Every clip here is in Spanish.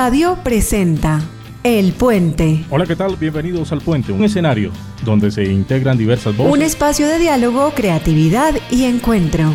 Radio presenta El Puente. Hola, ¿qué tal? Bienvenidos al Puente, un escenario donde se integran diversas voces. Un espacio de diálogo, creatividad y encuentro.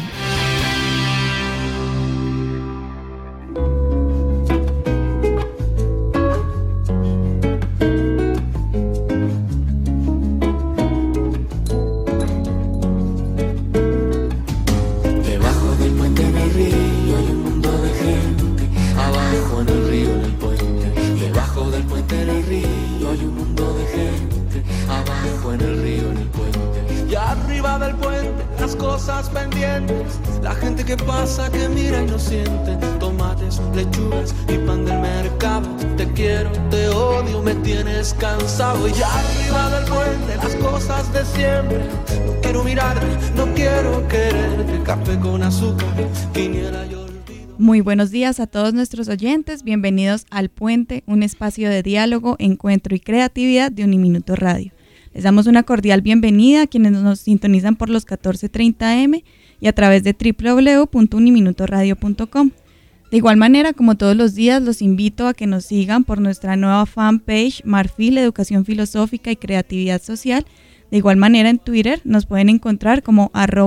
La gente que pasa, que mira y no siente. Tomates, lechugas y pan del mercado. Te quiero, te odio, me tienes cansado. Y ya arriba del puente, las cosas de siempre. No quiero mirarte, no quiero quererte. Café con azúcar, quiniela y olvido. Muy buenos días a todos nuestros oyentes. Bienvenidos al Puente, un espacio de diálogo, encuentro y creatividad de Uniminuto Radio. Les damos una cordial bienvenida a quienes nos sintonizan por los 14:30 AM y a través de www.uniminutoradio.com. De igual manera, como todos los días, los invito a que nos sigan por nuestra nueva fanpage Marfil, Educación Filosófica y Creatividad Social. De igual manera, en Twitter nos pueden encontrar como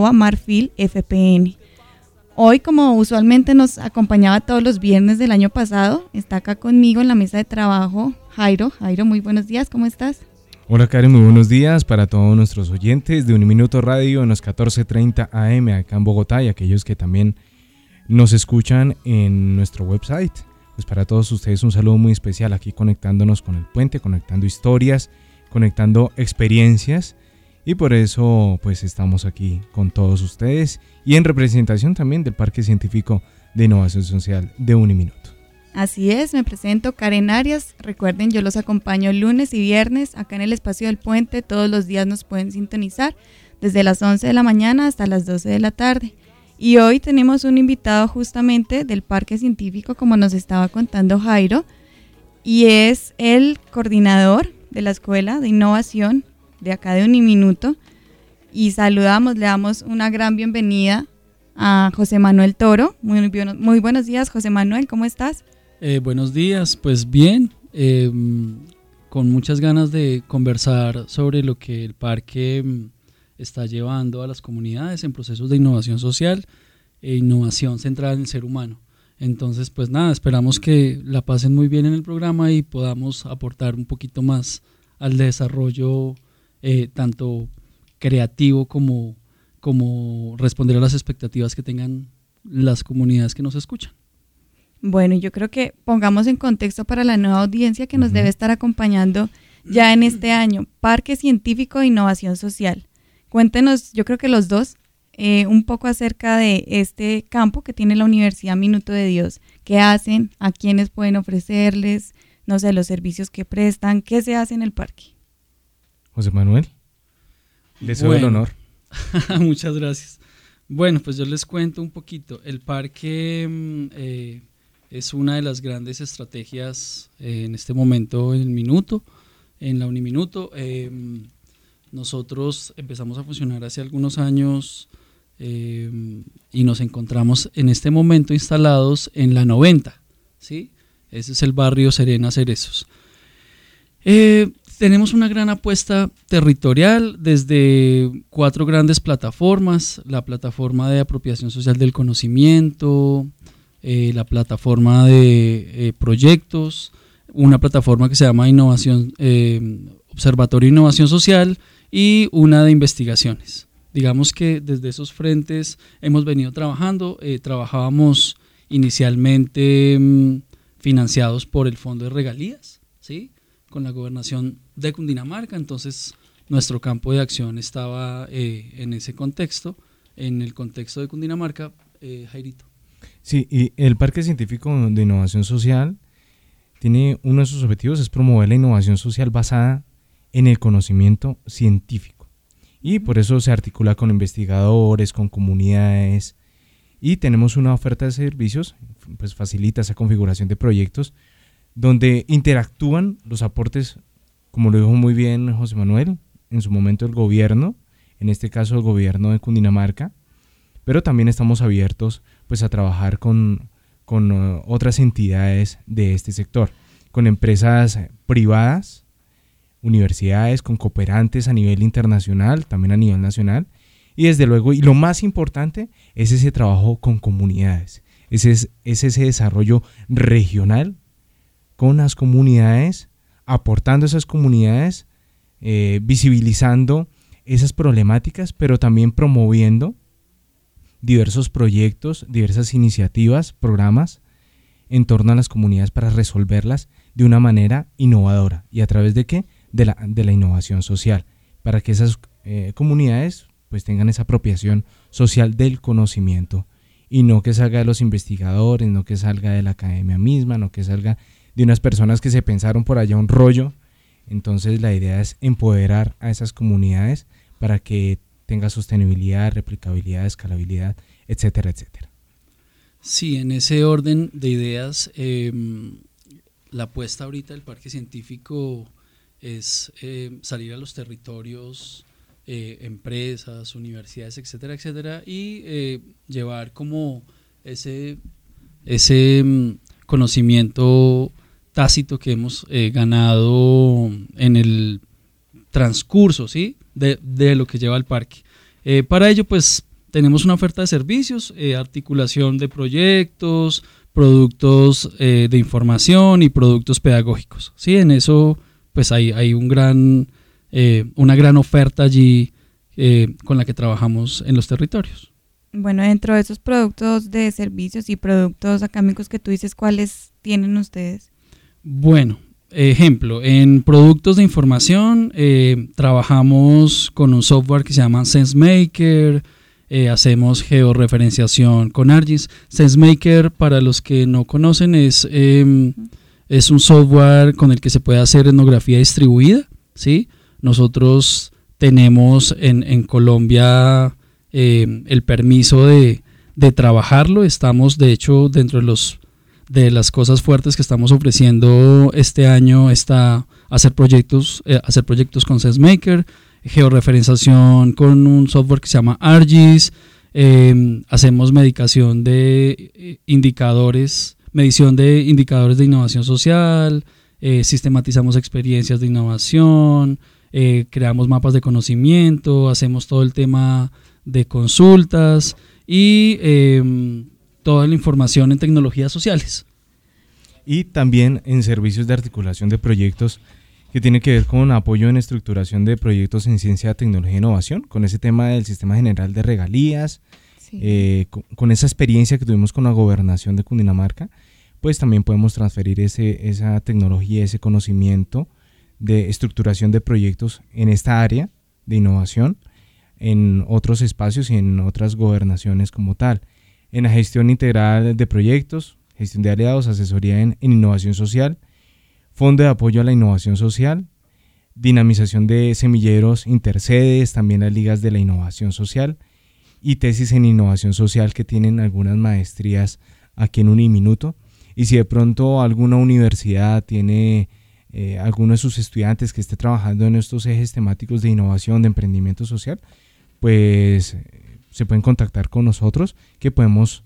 @marfilfpn. Hoy, como usualmente nos acompañaba todos los viernes del año pasado, está acá conmigo en la mesa de trabajo Jairo. Jairo, muy buenos días, ¿cómo estás? Hola Karen, muy buenos días para todos nuestros oyentes de Uniminuto Radio en los 14:30 AM acá en Bogotá y aquellos que también nos escuchan en nuestro website. Pues para todos ustedes un saludo muy especial aquí conectándonos con el puente, conectando historias, conectando experiencias y por eso pues estamos aquí con todos ustedes y en representación también del Parque Científico de Innovación Social de Uniminuto. Así es, me presento Karen Arias. Recuerden, yo los acompaño lunes y viernes acá en el espacio del puente. Todos los días nos pueden sintonizar desde las 11 de la mañana hasta las 12 de la tarde. Y hoy tenemos un invitado justamente del Parque Científico, como nos estaba contando Jairo, y es el coordinador de la Escuela de Innovación de acá de Uniminuto. Y le damos una gran bienvenida a José Manuel Toro. Muy buenos días, José Manuel, ¿cómo estás? Buenos días, pues bien, con muchas ganas de conversar sobre lo que el parque está llevando a las comunidades en procesos de innovación social e innovación centrada en el ser humano. Entonces, pues nada, esperamos que la pasen muy bien en el programa y podamos aportar un poquito más al desarrollo tanto creativo como responder a las expectativas que tengan las comunidades que nos escuchan. Bueno, yo creo que pongamos en contexto para la nueva audiencia que nos debe estar acompañando ya en este año, Parque Científico de Innovación Social. Cuéntenos, yo creo que los dos, un poco acerca de este campo que tiene la Universidad Minuto de Dios. ¿Qué hacen? ¿A quiénes pueden ofrecerles? No sé, los servicios que prestan. ¿Qué se hace en el parque? José Manuel, les doy el honor. Muchas gracias. Bueno, pues yo les cuento un poquito. El parque es una de las grandes estrategias en este momento en el Minuto, en la Uniminuto. Nosotros empezamos a funcionar hace algunos años y nos encontramos en este momento instalados en la 90, ¿sí? Ese es el barrio Serena Cerezos. Tenemos una gran apuesta territorial desde 4 grandes plataformas: la plataforma de apropiación social del conocimiento, la plataforma de proyectos, una plataforma que se llama Observatorio de Innovación Social y una de investigaciones. Digamos que desde esos frentes hemos venido trabajando. Trabajábamos inicialmente financiados por el Fondo de Regalías, ¿sí?, con la gobernación de Cundinamarca. Entonces nuestro campo de acción estaba en ese contexto, en el contexto de Cundinamarca. Jairito. Sí, y el Parque Científico de Innovación Social tiene uno de sus objetivos, es promover la innovación social basada en el conocimiento científico. Y por eso se articula con investigadores, con comunidades, y tenemos una oferta de servicios, pues facilita esa configuración de proyectos, donde interactúan los aportes, como lo dijo muy bien José Manuel, en su momento el gobierno, en este caso el gobierno de Cundinamarca, pero también estamos abiertos pues a trabajar con con otras entidades de este sector, con empresas privadas, universidades, con cooperantes a nivel internacional, también a nivel nacional, y desde luego, y lo más importante, es ese trabajo con comunidades, es ese desarrollo regional con las comunidades, aportando a esas comunidades, visibilizando esas problemáticas, pero también promoviendo diversos proyectos, diversas iniciativas, programas en torno a las comunidades para resolverlas de una manera innovadora. ¿Y a través de qué? De la innovación social, para que esas comunidades pues tengan esa apropiación social del conocimiento y no que salga de los investigadores, no que salga de la academia misma, no que salga de unas personas que se pensaron por allá un rollo. Entonces la idea es empoderar a esas comunidades para que tenga sostenibilidad, replicabilidad, escalabilidad, etcétera, etcétera. Sí, en ese orden de ideas, la apuesta ahorita del Parque Científico es salir a los territorios, empresas, universidades, etcétera, etcétera, y llevar como ese conocimiento tácito que hemos ganado en el transcurso, ¿sí? de lo que lleva el parque. Para ello, pues, tenemos una oferta de servicios, articulación de proyectos, productos de información y productos pedagógicos, ¿sí? En eso, pues, hay una gran oferta allí con la que trabajamos en los territorios. Bueno, dentro de esos productos de servicios y productos académicos que tú dices, ¿cuáles tienen ustedes? Bueno, ejemplo, en productos de información trabajamos con un software que se llama SenseMaker, hacemos georreferenciación con ArcGIS. SenseMaker, para los que no conocen, es un software con el que se puede hacer etnografía distribuida, ¿sí? Nosotros tenemos en Colombia el permiso de trabajarlo. Estamos, de hecho, dentro de las cosas fuertes que estamos ofreciendo este año está hacer proyectos con SenseMaker, georreferenciación con un software que se llama ArcGIS, hacemos medición de indicadores de innovación social, sistematizamos experiencias de innovación, creamos mapas de conocimiento, hacemos todo el tema de consultas y toda la información en tecnologías sociales. Y también en servicios de articulación de proyectos que tiene que ver con apoyo en estructuración de proyectos en ciencia, tecnología e innovación, con ese tema del sistema general de regalías, sí. Con esa experiencia que tuvimos con la gobernación de Cundinamarca, pues también podemos transferir esa tecnología, ese conocimiento de estructuración de proyectos en esta área de innovación, en otros espacios y en otras gobernaciones como tal. En la gestión integral de proyectos, gestión de aliados, asesoría en innovación social, fondo de apoyo a la innovación social, dinamización de semilleros intersedes, también las ligas de la innovación social y tesis en innovación social que tienen algunas maestrías aquí en Uniminuto. Y si de pronto alguna universidad tiene alguno de sus estudiantes que esté trabajando en estos ejes temáticos de innovación, de emprendimiento social, pues se pueden contactar con nosotros, que podemos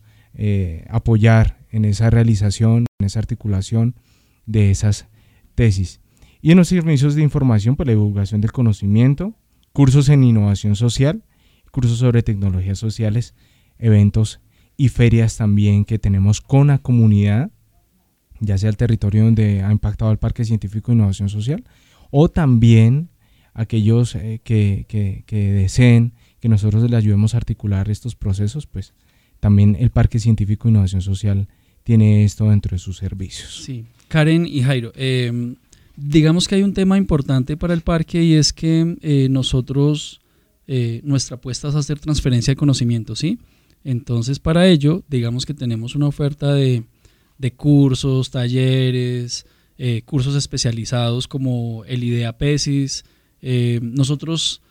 apoyar en esa realización, en esa articulación de esas tesis. Y en los servicios de información, pues la divulgación del conocimiento, cursos en innovación social, cursos sobre tecnologías sociales, eventos y ferias también que tenemos con la comunidad, ya sea el territorio donde ha impactado el Parque Científico de Innovación Social, o también aquellos que deseen que nosotros les ayudemos a articular estos procesos, pues también el Parque Científico de Innovación Social tiene esto dentro de sus servicios. Sí, Karen y Jairo, digamos que hay un tema importante para el parque y es que nosotros, nuestra apuesta es hacer transferencia de conocimiento, ¿sí? Entonces para ello, digamos que tenemos una oferta de cursos, talleres, cursos especializados como el IDEA-PESIS. Nosotros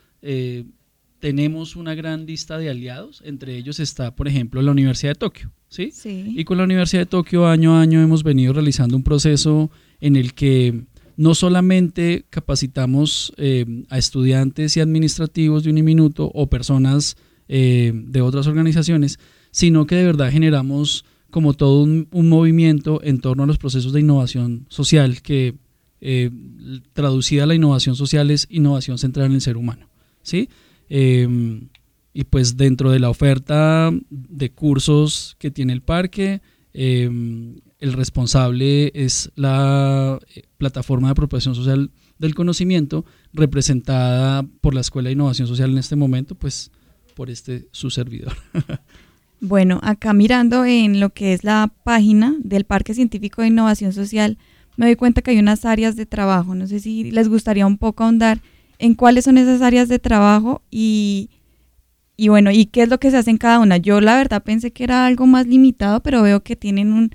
tenemos una gran lista de aliados, entre ellos está, por ejemplo, la Universidad de Tokio, ¿sí? Sí. Y con la Universidad de Tokio año a año hemos venido realizando un proceso en el que no solamente capacitamos a estudiantes y administrativos de Uniminuto o personas de otras organizaciones, sino que de verdad generamos como todo un movimiento en torno a los procesos de innovación social, que traducida la innovación social es innovación centrada en el ser humano, ¿sí? Y pues dentro de la oferta de cursos que tiene el parque, el responsable es la plataforma de apropiación social del conocimiento, representada por la Escuela de Innovación Social en este momento, pues por su servidor. Bueno, acá mirando en lo que es la página del Parque Científico de Innovación Social, me doy cuenta que hay unas áreas de trabajo. No sé si les gustaría un poco ahondar en cuáles son esas áreas de trabajo y bueno, y qué es lo que se hace en cada una. Yo la verdad pensé que era algo más limitado, pero veo que tienen un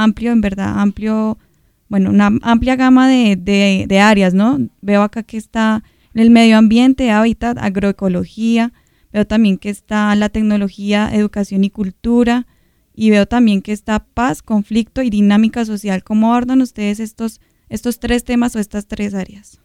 una amplia gama de áreas, ¿no? Veo acá que está el medio ambiente, hábitat, agroecología, veo también que está la tecnología, educación y cultura, y veo también que está paz, conflicto y dinámica social. ¿Cómo abordan ustedes estos 3 temas o estas 3 áreas?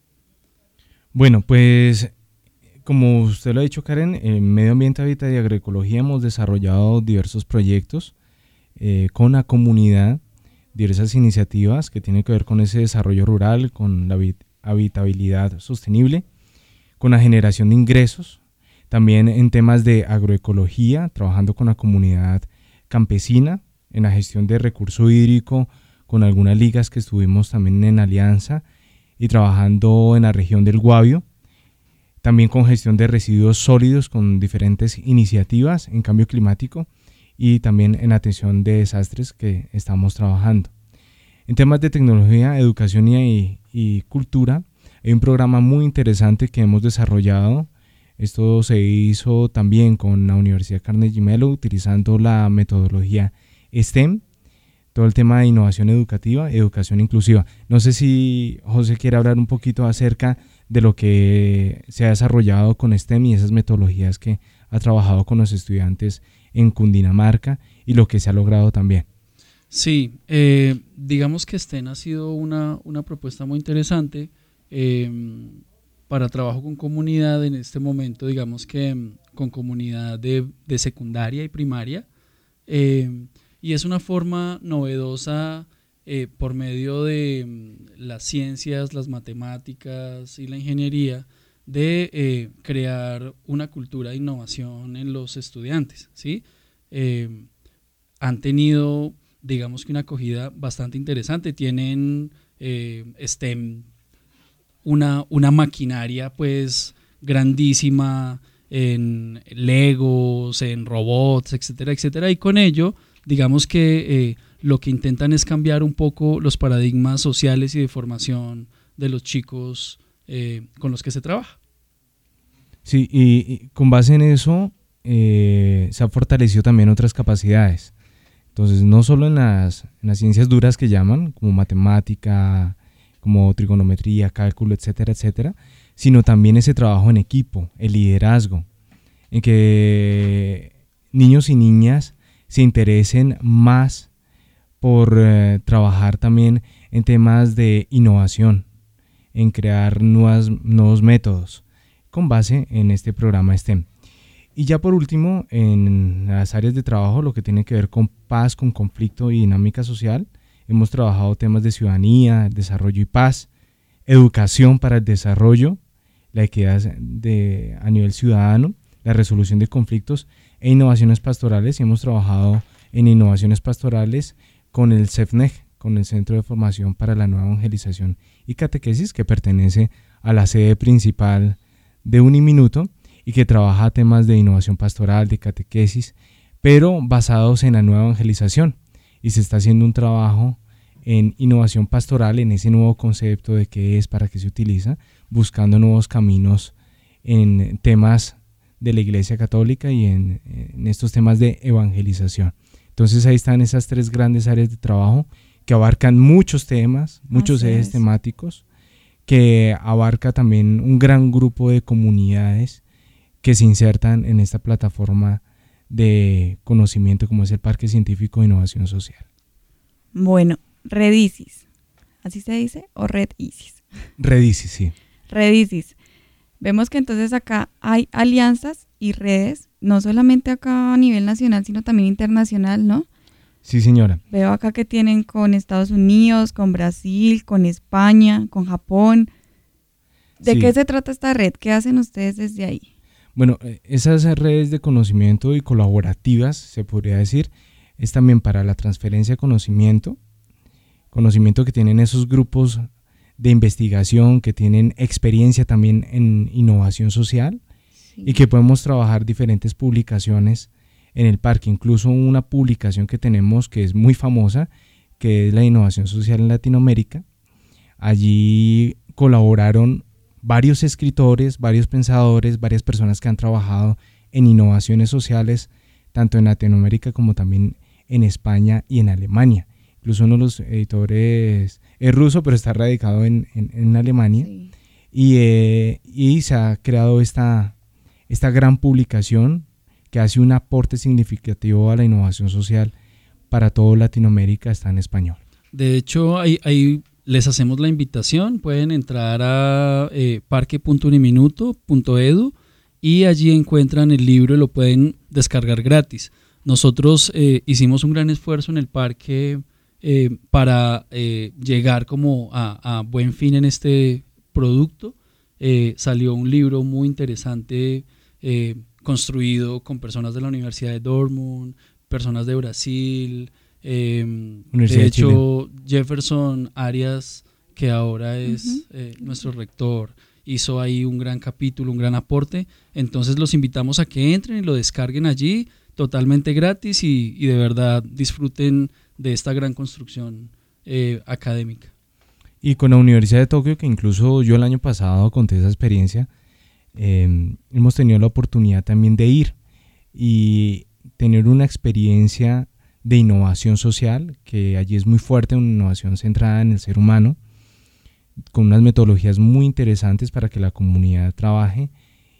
Bueno, pues como usted lo ha dicho, Karen, en medio ambiente, hábitat y agroecología hemos desarrollado diversos proyectos con la comunidad, diversas iniciativas que tienen que ver con ese desarrollo rural, con la habitabilidad sostenible, con la generación de ingresos, también en temas de agroecología, trabajando con la comunidad campesina, en la gestión de recurso hídrico, con algunas ligas que estuvimos también en alianza y trabajando en la región del Guavio, también con gestión de residuos sólidos con diferentes iniciativas en cambio climático y también en atención de desastres que estamos trabajando. En temas de tecnología, educación y cultura, hay un programa muy interesante que hemos desarrollado. Esto se hizo también con la Universidad Carnegie Mellon utilizando la metodología STEM, todo el tema de innovación educativa, educación inclusiva. No sé si José quiere hablar un poquito acerca de lo que se ha desarrollado con STEM y esas metodologías que ha trabajado con los estudiantes en Cundinamarca y lo que se ha logrado también. Sí, digamos que STEM ha sido una propuesta muy interesante para trabajo con comunidad en este momento, digamos que con comunidad de secundaria y primaria, y es una forma novedosa por medio de las ciencias, las matemáticas y la ingeniería de crear una cultura de innovación en los estudiantes, ¿sí? Han tenido, digamos que una acogida bastante interesante, tienen STEM, una maquinaria pues grandísima en Legos, en robots, etcétera, etcétera, y con ello digamos que lo que intentan es cambiar un poco los paradigmas sociales y de formación de los chicos con los que se trabaja. Sí, y con base en eso se han fortalecido también otras capacidades. Entonces, no solo en las ciencias duras que llaman, como matemática, como trigonometría, cálculo, etcétera, etcétera, sino también ese trabajo en equipo, el liderazgo, en que niños y niñas se interesen más por trabajar también en temas de innovación, en crear nuevos métodos con base en este programa STEM. Y ya por último, en las áreas de trabajo, lo que tiene que ver con paz, con conflicto y dinámica social, hemos trabajado temas de ciudadanía, desarrollo y paz, educación para el desarrollo, la equidad a nivel ciudadano, la resolución de conflictos e innovaciones pastorales. Y hemos trabajado en innovaciones pastorales con el CEFNEG, con el Centro de Formación para la Nueva Evangelización y Catequesis, que pertenece a la sede principal de Uniminuto y que trabaja temas de innovación pastoral, de catequesis, pero basados en la nueva evangelización. Y se está haciendo un trabajo en innovación pastoral, en ese nuevo concepto de qué es, para qué se utiliza, buscando nuevos caminos en temas de la Iglesia Católica y en estos temas de evangelización. Entonces ahí están esas 3 grandes áreas de trabajo que abarcan muchos temas, muchos ejes temáticos, que abarca también un gran grupo de comunidades que se insertan en esta plataforma de conocimiento como es el Parque Científico de Innovación Social. Bueno, Redisis, ¿así se dice? ¿O Redisis? Redisis, sí. Redisis. Vemos que entonces acá hay alianzas y redes, no solamente acá a nivel nacional, sino también internacional, ¿no? Sí, señora. Veo acá que tienen con Estados Unidos, con Brasil, con España, con Japón. ¿De qué se trata esta red? ¿Qué hacen ustedes desde ahí? Bueno, esas redes de conocimiento y colaborativas, se podría decir, es también para la transferencia de conocimiento que tienen esos grupos de investigación, que tienen experiencia también en innovación social, sí, y que podemos trabajar diferentes publicaciones en el parque, incluso una publicación que tenemos que es muy famosa, que es la innovación social en Latinoamérica. Allí colaboraron varios escritores, varios pensadores, varias personas que han trabajado en innovaciones sociales, tanto en Latinoamérica como también en España y en Alemania. Incluso uno de los editores es ruso, pero está radicado en Alemania. Sí. Y se ha creado esta gran publicación que hace un aporte significativo a la innovación social para toda Latinoamérica, está en español. De hecho, ahí les hacemos la invitación, pueden entrar a parque.uniminuto.edu y allí encuentran el libro y lo pueden descargar gratis. Nosotros hicimos un gran esfuerzo en el parque para llegar como a buen fin en este producto. Salió un libro muy interesante construido con personas de la Universidad de Dortmund, personas de Brasil, de hecho Jefferson Arias, que ahora es nuestro rector, hizo ahí un gran capítulo, un gran aporte. Entonces los invitamos a que entren y lo descarguen allí totalmente gratis y de verdad disfruten de esta gran construcción académica. Y con la Universidad de Tokio, que incluso yo el año pasado conté esa experiencia, hemos tenido la oportunidad también de ir y tener una experiencia de innovación social, que allí es muy fuerte, una innovación centrada en el ser humano, con unas metodologías muy interesantes para que la comunidad trabaje,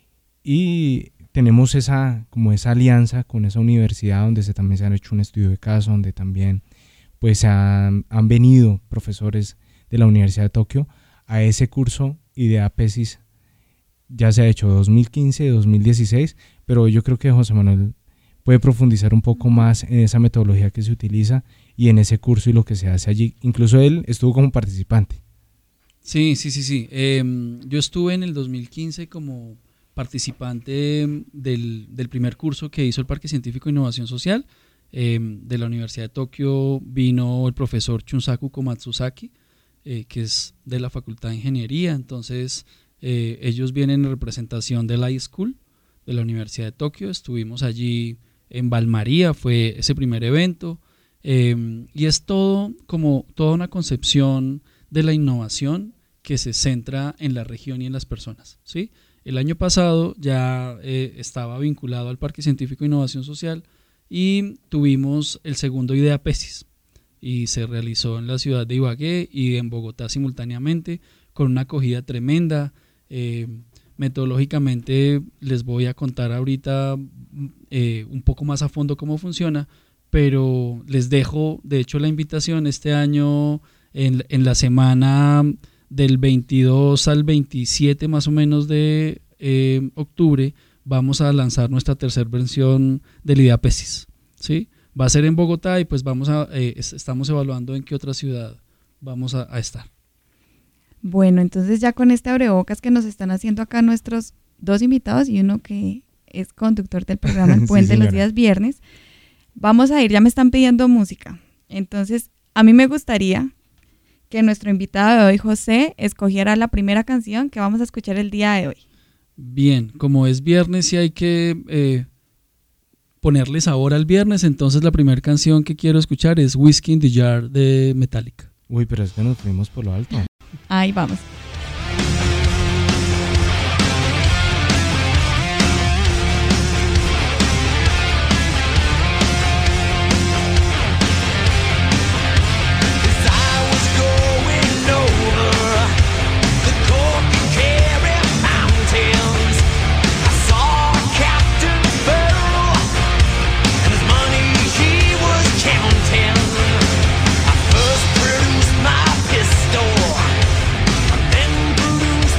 y tenemos esa alianza con esa universidad donde también se han hecho un estudio de caso, donde también pues han venido profesores de la Universidad de Tokio a ese curso Idea Pesis. Ya se ha hecho 2015, 2016, pero yo creo que José Manuel puede profundizar un poco más en esa metodología que se utiliza y en ese curso y lo que se hace allí. Incluso él estuvo como participante. Sí. Yo estuve en el 2015 como participante del primer curso que hizo el Parque Científico de Innovación Social. De la Universidad de Tokio vino el profesor Shunsaku Komatsuzaki, que es de la Facultad de Ingeniería. Entonces ellos vienen en representación del iSchool de la Universidad de Tokio. Estuvimos allí en Valmaría, fue ese primer evento, y es toda una concepción de la innovación que se centra en la región y en las personas, ¿sí? El año pasado ya estaba vinculado al Parque Científico de Innovación Social y tuvimos el segundo Idea Pesis, y se realizó en la ciudad de Ibagué y en Bogotá simultáneamente, con una acogida tremenda. Metodológicamente les voy a contar ahorita un poco más a fondo cómo funciona, pero les dejo de hecho la invitación este año en la semana del 22 al 27 más o menos de octubre. Vamos a lanzar nuestra tercera versión del Idea Pesis, ¿sí? Va a ser en Bogotá y pues estamos evaluando en qué otra ciudad vamos a estar. Bueno, entonces ya con este abrebocas que nos están haciendo acá nuestros dos invitados y uno que es conductor del programa El Puente, sí, los días viernes, vamos a ir, ya me están pidiendo música. Entonces, a mí me gustaría que nuestro invitado de hoy, José, escogiera la primera canción que vamos a escuchar el día de hoy. Bien, como es viernes y hay que ponerle sabor al viernes, entonces la primera canción que quiero escuchar es Whiskey in the Jar de Metallica. Uy, pero es que nos fuimos por lo alto. Ahí vamos. Then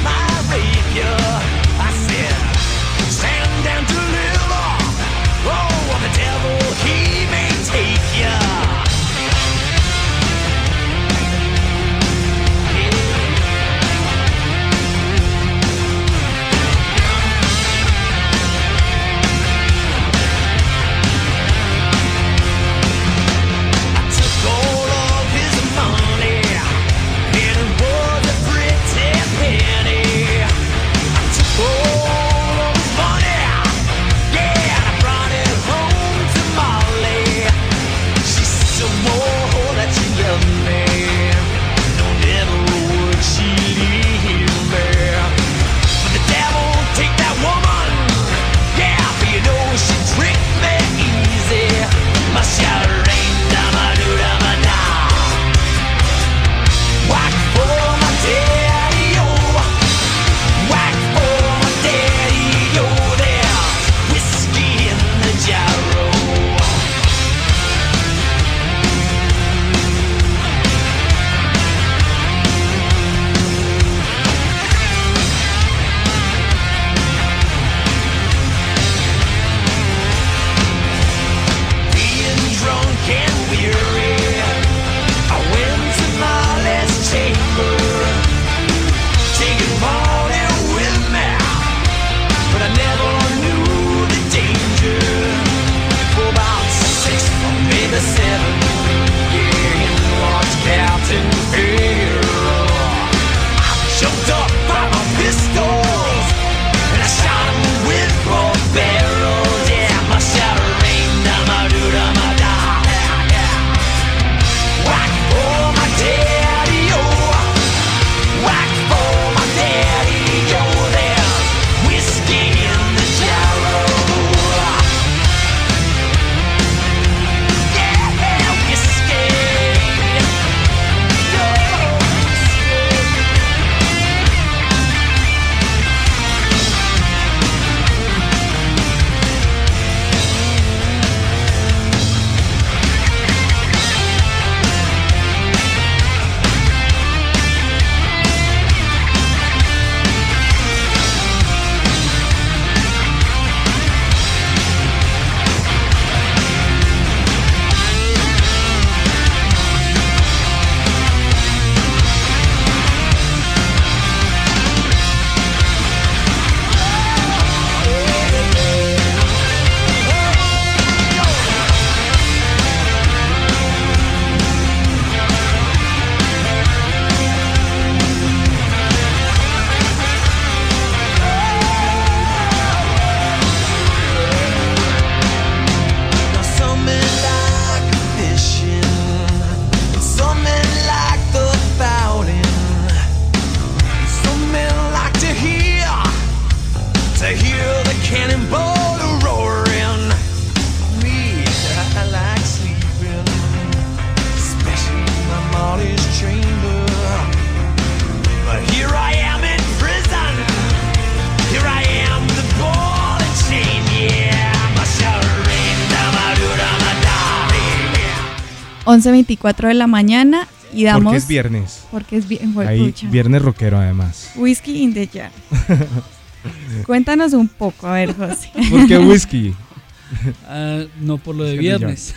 11:24 de la mañana y damos... Porque es viernes. Porque es viernes. Ahí, viernes rockero además. Whisky in the jar. Cuéntanos un poco, a ver, José. ¿Por qué whisky? No por lo de viernes.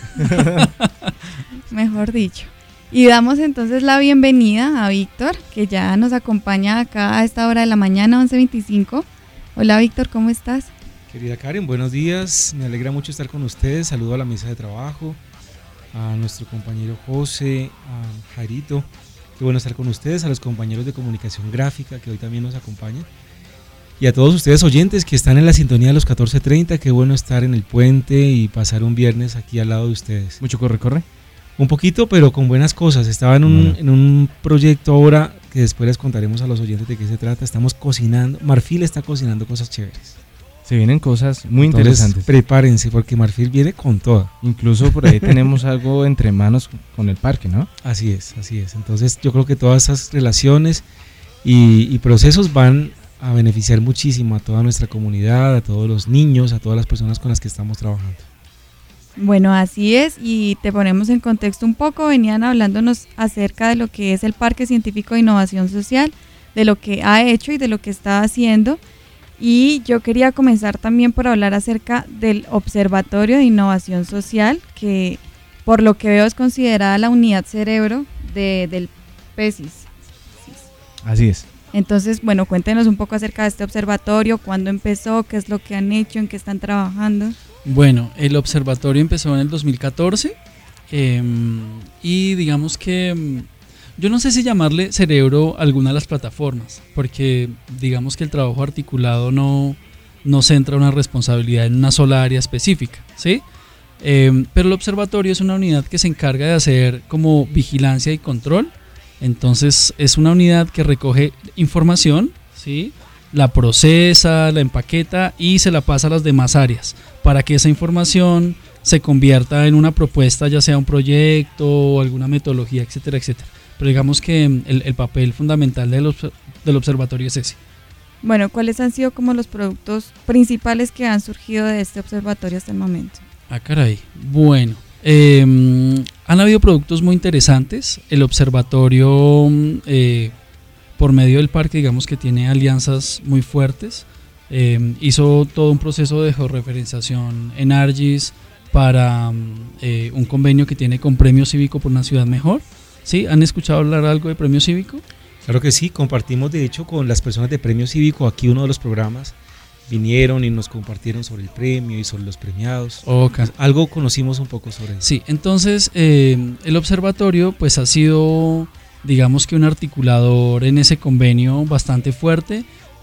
Mejor dicho. Y damos entonces la bienvenida a Víctor, que ya nos acompaña acá a esta hora de la mañana, 11:25. Hola Víctor, ¿cómo estás? Querida Karen, buenos días. Me alegra mucho estar con ustedes. Saludo a la mesa de trabajo, a nuestro compañero José, a Jairito. Qué bueno estar con ustedes, a los compañeros de comunicación gráfica que hoy también nos acompañan. Y a todos ustedes oyentes que están en la sintonía de los 14:30, qué bueno estar en el puente y pasar un viernes aquí al lado de ustedes. ¿Mucho corre? Un poquito, pero con buenas cosas. Estaba en un proyecto ahora que después les contaremos a los oyentes de qué se trata. Estamos cocinando, Marfil está cocinando cosas chéveres. Se vienen cosas muy Entonces, interesantes. Prepárense porque Marfil viene con toda. Incluso por ahí tenemos algo entre manos con el parque, ¿no? Así es. Entonces yo creo que todas esas relaciones y procesos van a beneficiar muchísimo a toda nuestra comunidad, a todos los niños, a todas las personas con las que estamos trabajando. Bueno, así es, y te ponemos en contexto un poco. Venían hablándonos acerca de lo que es el Parque Científico de Innovación Social, de lo que ha hecho y de lo que está haciendo. Y yo quería comenzar también por hablar acerca del Observatorio de Innovación Social, que por lo que veo es considerada la unidad cerebro del PESIS. Así es. Entonces, bueno, cuéntenos un poco acerca de este observatorio, cuándo empezó, qué es lo que han hecho, en qué están trabajando. Bueno, el observatorio empezó en el 2014 y digamos que yo no sé si llamarle cerebro a alguna de las plataformas, porque digamos que el trabajo articulado no centra una responsabilidad en una sola área específica, ¿sí? Pero el observatorio es una unidad que se encarga de hacer como vigilancia y control. Entonces es una unidad que recoge información, ¿sí? La procesa, la empaqueta y se la pasa a las demás áreas para que esa información se convierta en una propuesta, ya sea un proyecto o alguna metodología, etcétera, etcétera. Pero digamos que el papel fundamental del observatorio es ese. Bueno, ¿cuáles han sido como los productos principales que han surgido de este observatorio hasta el momento? Ah, caray. Bueno, han habido productos muy interesantes. El observatorio, por medio del parque, digamos que tiene alianzas muy fuertes. Hizo todo un proceso de georreferenciación en ARGIS para un convenio que tiene con Premio Cívico por una Ciudad Mejor. ¿Sí? ¿Han escuchado hablar algo de Premio Cívico? Claro que sí, compartimos de hecho con las personas de Premio Cívico aquí uno de los programas. Vinieron y nos compartieron sobre el premio y sobre los premiados. Okay. Algo conocimos un poco sobre eso. Sí, entonces el observatorio pues ha sido, digamos que un articulador en ese convenio bastante fuerte,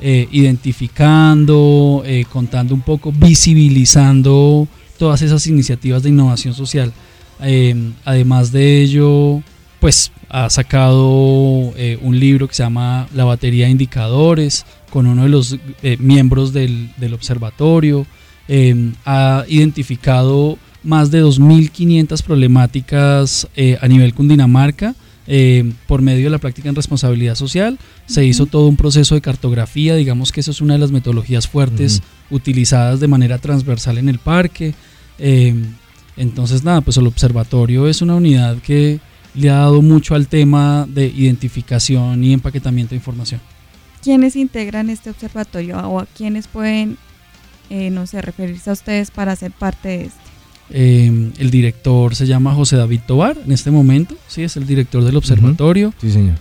identificando, contando un poco, visibilizando todas esas iniciativas de innovación social. Además de ello, pues ha sacado un libro que se llama La batería de indicadores, con uno de los miembros del observatorio. Ha identificado más de 2.500 problemáticas a nivel Cundinamarca por medio de la práctica en responsabilidad social. Se hizo todo un proceso de cartografía, digamos que eso es una de las metodologías fuertes utilizadas de manera transversal en el parque. Entonces nada, pues el observatorio es una unidad que le ha dado mucho al tema de identificación y empaquetamiento de información. ¿Quiénes integran este observatorio o a quiénes pueden, no sé, referirse a ustedes para ser parte de este? El director se llama José David Tovar en este momento, sí, es el director del observatorio. Sí, señor.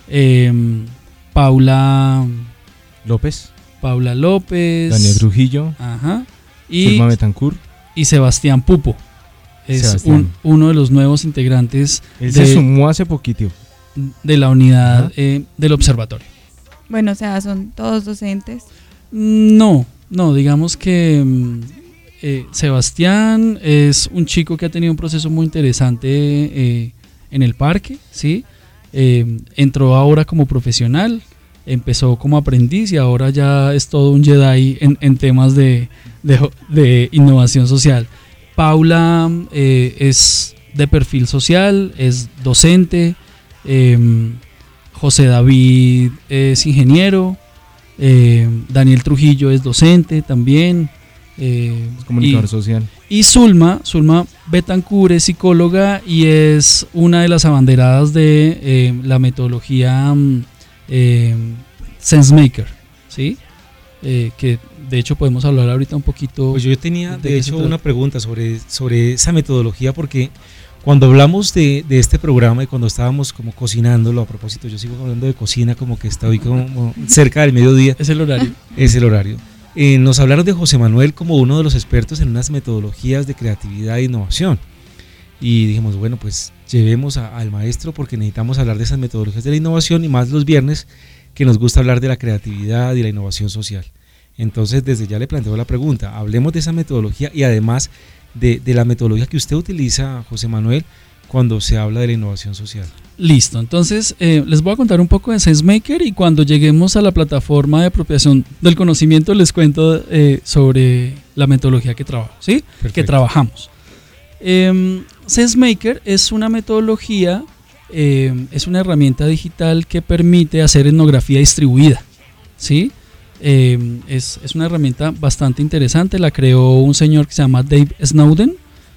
Paula López. Daniel Trujillo. Ajá. Zulma Betancourt. Y Sebastián Pupo. Es uno de los nuevos integrantes. Él se sumó hace poquito. De la unidad del observatorio. Bueno, o sea, ¿son todos docentes? No, digamos que Sebastián es un chico que ha tenido un proceso muy interesante en el parque, ¿sí? Entró ahora como profesional, empezó como aprendiz y ahora ya es todo un Jedi en temas de innovación social. Paula es de perfil social, es docente. José David es ingeniero. Daniel Trujillo es docente también. Es comunicador social. Y Zulma Betancourt es psicóloga y es una de las abanderadas de la metodología SenseMaker, ¿sí? Que de hecho podemos hablar ahorita un poquito. Pues yo tenía de hecho una pregunta sobre esa metodología, porque cuando hablamos de este programa y cuando estábamos como cocinándolo, a propósito, yo sigo hablando de cocina como que estoy como cerca del mediodía. Es el horario. Es el horario. Nos hablaron de José Manuel como uno de los expertos en unas metodologías de creatividad e innovación. Y dijimos, bueno, pues llevemos al maestro porque necesitamos hablar de esas metodologías de la innovación, y más los viernes que nos gusta hablar de la creatividad y la innovación social. Entonces desde ya le planteo la pregunta, hablemos de esa metodología y además de la metodología que usted utiliza, José Manuel, cuando se habla de la innovación social. Listo, entonces les voy a contar un poco de SenseMaker y cuando lleguemos a la plataforma de apropiación del conocimiento les cuento sobre la metodología que trabajo, ¿sí? Perfecto. Que trabajamos. SenseMaker es una metodología, es una herramienta digital que permite hacer etnografía distribuida, ¿sí? Es una herramienta bastante interesante, la creó un señor que se llama Dave Snowden,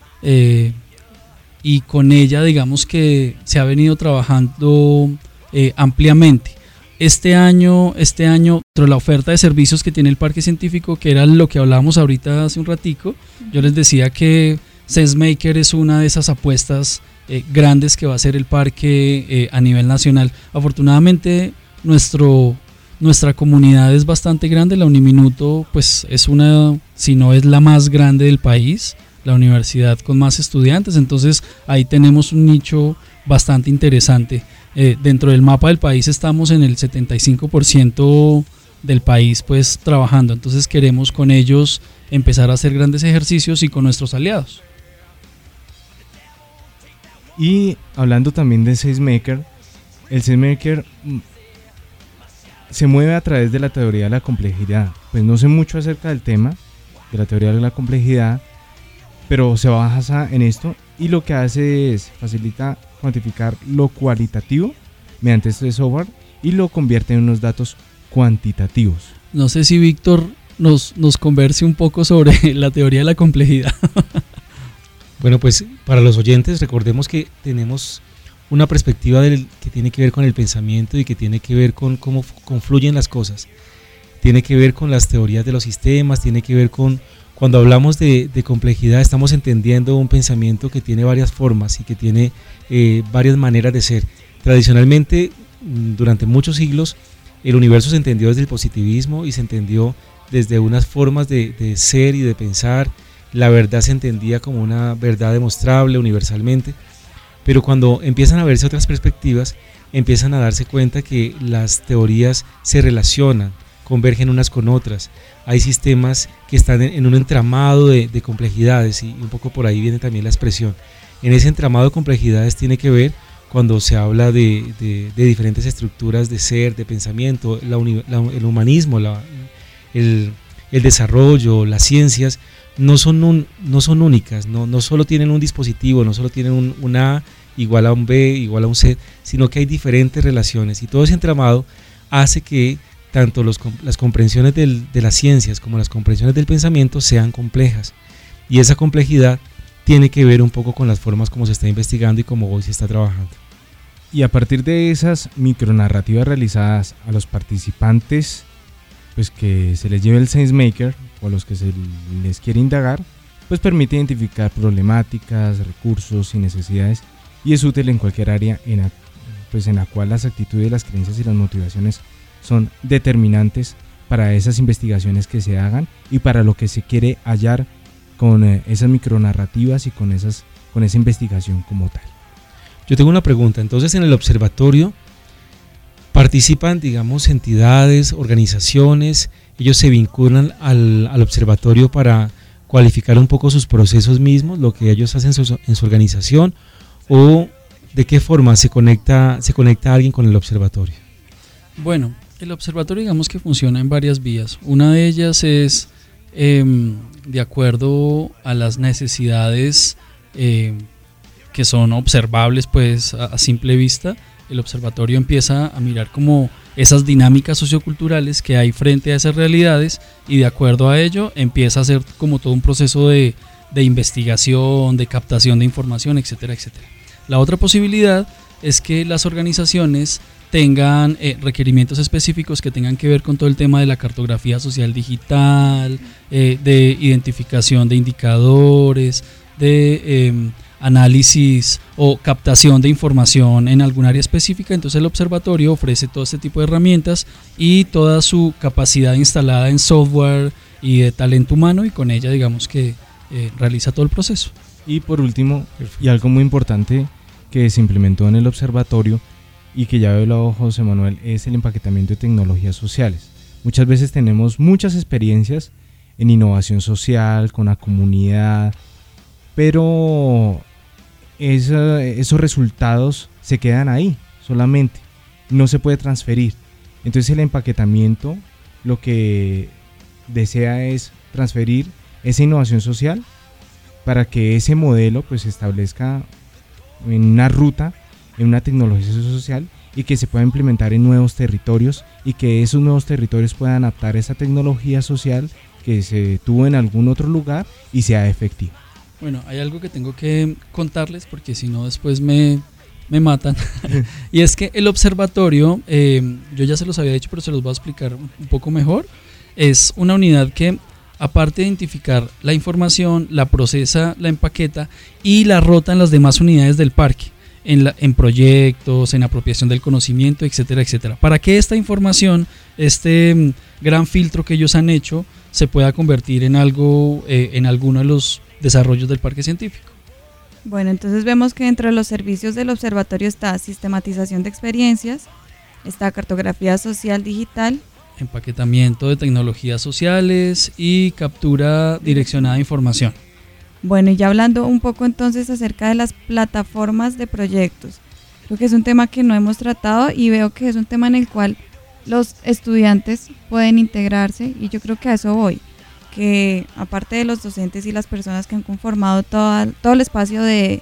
y con ella digamos que se ha venido trabajando ampliamente. Este año, dentro de la oferta de servicios que tiene el Parque Científico, que era lo que hablábamos ahorita hace un ratico, yo les decía que SenseMaker es una de esas apuestas grandes que va a hacer el parque a nivel nacional. Afortunadamente nuestra comunidad es bastante grande, la Uniminuto pues es una, si no es la más grande del país, la universidad con más estudiantes, entonces ahí tenemos un nicho bastante interesante. Dentro del mapa del país estamos en el 75% del país pues trabajando, entonces queremos con ellos empezar a hacer grandes ejercicios y con nuestros aliados. Y hablando también de SenseMaker, el SenseMaker se mueve a través de la teoría de la complejidad. Pues no sé mucho acerca del tema de la teoría de la complejidad, pero se basa en esto y lo que hace es facilita cuantificar lo cualitativo mediante este software y lo convierte en unos datos cuantitativos. No sé si Víctor nos converse un poco sobre la teoría de la complejidad. Bueno, pues para los oyentes recordemos que tenemos una perspectiva que tiene que ver con el pensamiento y que tiene que ver con cómo confluyen las cosas. Tiene que ver con las teorías de los sistemas, tiene que ver con, cuando hablamos de complejidad, estamos entendiendo un pensamiento que tiene varias formas y que tiene varias maneras de ser. Tradicionalmente, durante muchos siglos, el universo se entendió desde el positivismo y se entendió desde unas formas de ser y de pensar. La verdad se entendía como una verdad demostrable universalmente, pero cuando empiezan a verse otras perspectivas, empiezan a darse cuenta que las teorías se relacionan, convergen unas con otras. Hay sistemas que están en un entramado de complejidades y un poco por ahí viene también la expresión. En ese entramado de complejidades tiene que ver cuando se habla de diferentes estructuras de ser, de pensamiento, el humanismo, el desarrollo, las ciencias. No son únicas, no solo tienen un dispositivo, no solo tienen un A igual a un B igual a un C, sino que hay diferentes relaciones y todo ese entramado hace que tanto las comprensiones de las ciencias como las comprensiones del pensamiento sean complejas, y esa complejidad tiene que ver un poco con las formas como se está investigando y como hoy se está trabajando. Y a partir de esas micronarrativas realizadas a los participantes, pues que se les lleve el SenseMaker o a los que se les quiere indagar, pues permite identificar problemáticas, recursos y necesidades, y es útil en cualquier área en la cual las actitudes, las creencias y las motivaciones son determinantes para esas investigaciones que se hagan y para lo que se quiere hallar con esas micronarrativas y con esa investigación como tal. Yo tengo una pregunta. Entonces, en el observatorio participan, digamos, entidades, organizaciones, ellos se vinculan al observatorio para cualificar un poco sus procesos mismos, lo que ellos hacen en su organización, o de qué forma se conecta alguien con el observatorio. Bueno, el observatorio digamos que funciona en varias vías. Una de ellas es de acuerdo a las necesidades que son observables pues a simple vista. El observatorio empieza a mirar como esas dinámicas socioculturales que hay frente a esas realidades, y de acuerdo a ello empieza a ser como todo un proceso de investigación, de captación de información, etcétera, etcétera. La otra posibilidad es que las organizaciones tengan requerimientos específicos que tengan que ver con todo el tema de la cartografía social digital, de identificación de indicadores, de análisis o captación de información en algún área específica. Entonces el observatorio ofrece todo este tipo de herramientas y toda su capacidad instalada en software y de talento humano, y con ella digamos que realiza todo el proceso. Y por último, y algo muy importante que se implementó en el observatorio y que ya había hablado José Manuel, es el empaquetamiento de tecnologías sociales. Muchas veces tenemos muchas experiencias en innovación social, con la comunidad, pero esos resultados se quedan ahí solamente, no se puede transferir. Entonces el empaquetamiento lo que desea es transferir esa innovación social para que ese modelo pues se establezca en una ruta, en una tecnología social, y que se pueda implementar en nuevos territorios, y que esos nuevos territorios puedan adaptar esa tecnología social que se tuvo en algún otro lugar y sea efectiva. Bueno, hay algo que tengo que contarles porque si no después me matan. Y es que el observatorio, yo ya se los había dicho, pero se los voy a explicar un poco mejor. Es una unidad que, aparte de identificar la información, la procesa, la empaqueta y la rota en las demás unidades del parque, en proyectos, en apropiación del conocimiento, etcétera, etcétera. Para que esta información, este gran filtro que ellos han hecho, se pueda convertir en algo, en alguno de los desarrollos del parque científico. Bueno, entonces vemos que dentro de los servicios del observatorio está sistematización de experiencias, está cartografía social digital, empaquetamiento de tecnologías sociales y captura direccionada de información. Bueno, y ya hablando un poco entonces acerca de las plataformas de proyectos, creo que es un tema que no hemos tratado y veo que es un tema en el cual los estudiantes pueden integrarse, y yo creo que a eso voy, que aparte de los docentes y las personas que han conformado todo el espacio del